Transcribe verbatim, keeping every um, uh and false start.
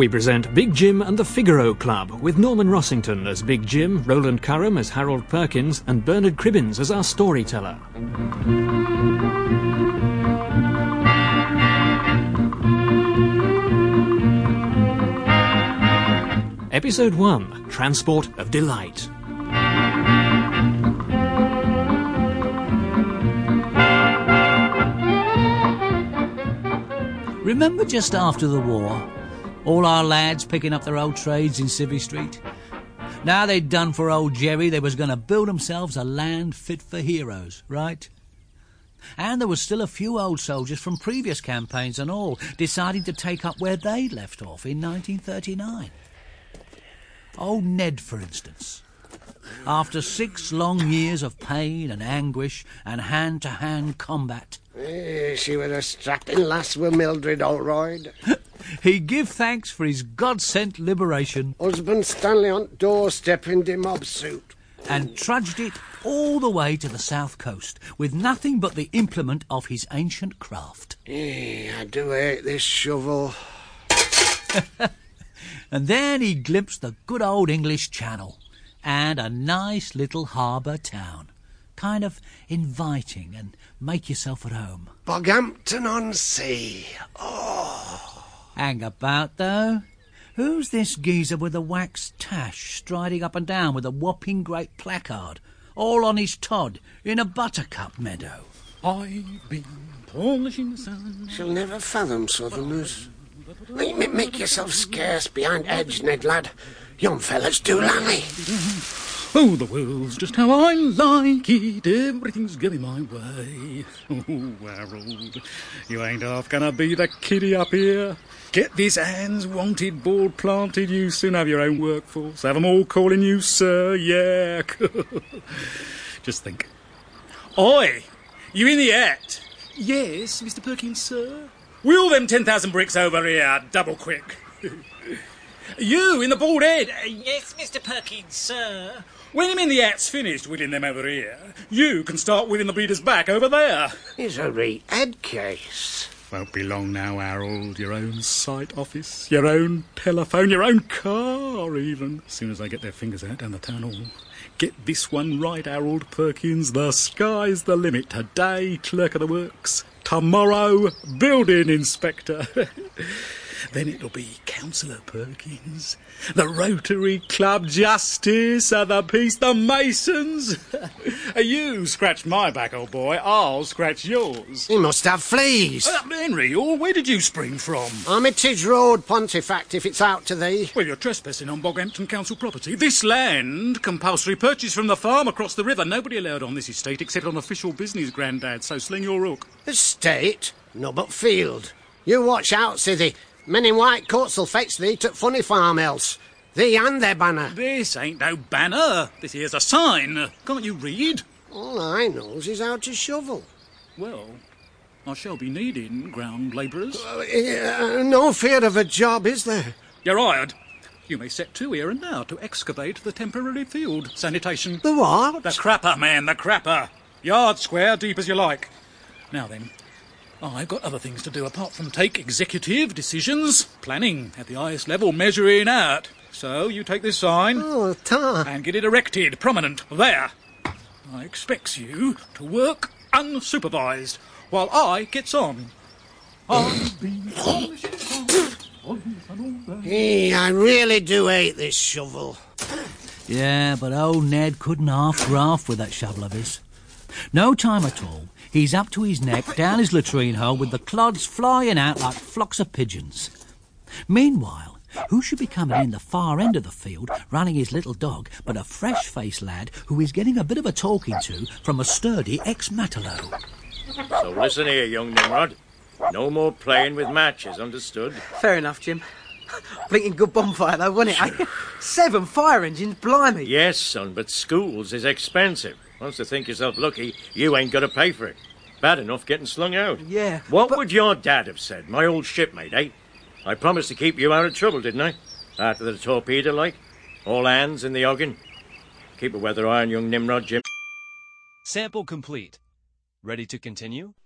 We present Big Jim and the Figaro Club, with Norman Rossington as Big Jim, Roland Curran as Harold Perkins, and Bernard Cribbins as our storyteller. Episode one, Transport of Delight. Remember just after the war, all our lads picking up their old trades in Civvy Street? Now they'd done for old Jerry, they was going to build themselves a land fit for heroes, right? And there was still a few old soldiers from previous campaigns and all, deciding to take up where they left off in nineteen thirty-nine. Old Ned, for instance. After six long years of pain and anguish and hand-to-hand combat... Eh, she was a strapping lass with Mildred Oldroyd. He give thanks for his God-sent liberation. Husband Stanley on doorstep in the mob suit. And trudged it all the way to the south coast, with nothing but the implement of his ancient craft. Eh, I do hate this shovel. And then he glimpsed the good old English Channel, and a nice little harbour town. Kind of inviting and make yourself at home. Boghampton-on-Sea. Oh. Hang about, though. Who's this geezer with a wax tash striding up and down with a whopping great placard, all on his tod, in a buttercup meadow? I've been polishing the sun. She'll never fathom Southerners. Make, make yourself scarce behind edge, Ned lad. Young fellas do lally. Oh, the world's just how I like it. Everything's going my way. Oh, Harold, you ain't half gonna be the kiddie up here. Get this hands wanted board planted. You soon have your own workforce. Have 'em all calling you sir. Yeah. Just think. Oi, you in the act? Yes, Mister Perkins, sir. Wheel them ten thousand bricks over here, double quick. You in the bald head? Yes, Mister Perkins, sir. When him in the hat's finished wheeling them over here, you can start wheeling the bleeders back over there. He's a re-head case. Won't be long now, Harold. Your own site office, your own telephone, your own car, even. As soon as they get their fingers out down the town hall. Get this one right, Harold Perkins. The sky's the limit. Today, clerk of the works. Tomorrow, building inspector. Then it'll be Councillor Perkins, the Rotary Club Justice of the Peace, the Masons. You scratch my back, old boy, I'll scratch yours. He must have fleas. Uh, Henry, oh, where did you spring from? Armitage Road, Pontefract, if it's out to thee. Well, you're trespassing on Boghampton Council property. This land, compulsory purchase from the farm across the river. Nobody allowed on this estate except on official business, Grandad, so sling your hook. Estate? No, but field. You watch out, Siddy. Men in white coats will fetch thee to funny farm else. Thee and their banner. This ain't no banner. This here's a sign. Can't you read? All I knows is how to shovel. Well, I shall be needing ground labourers. Uh, uh, no fear of a job, is there? You're hired. You may set to here and now to excavate the temporary field. Sanitation. The what? The crapper, man, the crapper. Yard square, deep as you like. Now then, I've got other things to do apart from take executive decisions. Planning at the highest level, measuring out. So you take this sign oh, ta. and get it erected, prominent, there. I expects you to work unsupervised while I gets on. I've been Hey, I really do hate this shovel. Yeah, but old Ned couldn't half graft with that shovel of his. No time at all. He's up to his neck, down his latrine hole, with the clods flying out like flocks of pigeons. Meanwhile, who should be coming in the far end of the field, running his little dog, but a fresh-faced lad who is getting a bit of a talking to from a sturdy ex-Matalo. So listen here, young Nimrod. No more playing with matches, understood? Fair enough, Jim. Blinking good bonfire, though, wasn't it, eh? Seven fire engines, blimey. Yes, son, but schools is expensive. Once to think yourself lucky, you ain't got to pay for it. Bad enough getting slung out. Yeah. What but... would your dad have said, my old shipmate, eh? I promised to keep you out of trouble, didn't I? After the torpedo, like? All hands in the Ogden. Keep a weather eye on young Nimrod, Jim. Sample complete. Ready to continue?